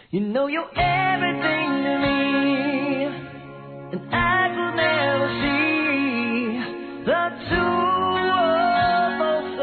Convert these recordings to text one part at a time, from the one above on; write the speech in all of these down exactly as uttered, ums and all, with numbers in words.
You know you're everything to me, and I could never see the two of us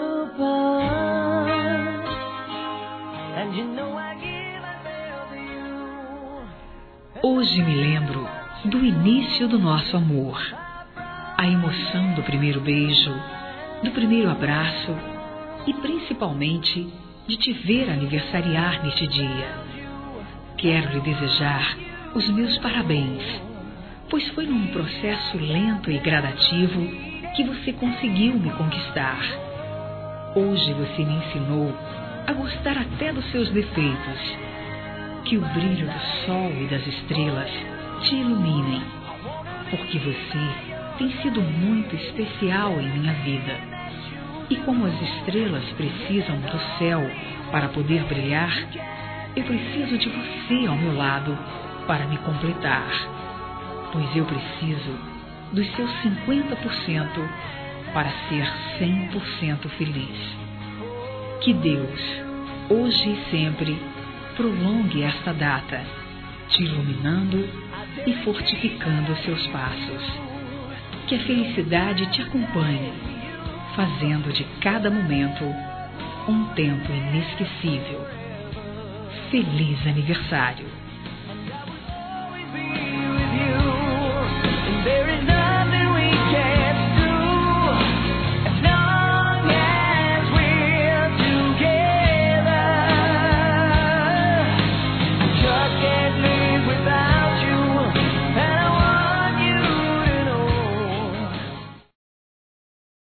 apart. And you know I give myself to you. Hoje me lembro do início do nosso amor, a emoção do primeiro beijo, do primeiro abraço e principalmente de te ver aniversariar neste dia. Quero lhe desejar os meus parabéns, pois foi num processo lento e gradativo que você conseguiu me conquistar. Hoje você me ensinou a gostar até dos seus defeitos. Que o brilho do sol e das estrelas te iluminem, porque você tem sido muito especial em minha vida. E como as estrelas precisam do céu para poder brilhar, eu preciso de você ao meu lado para me completar, pois eu preciso dos seus cinquenta por cento para ser cem por cento feliz. Que Deus, hoje e sempre, prolongue esta data, te iluminando e fortificando seus passos. Que a felicidade te acompanhe, fazendo de cada momento um tempo inesquecível. Feliz aniversário!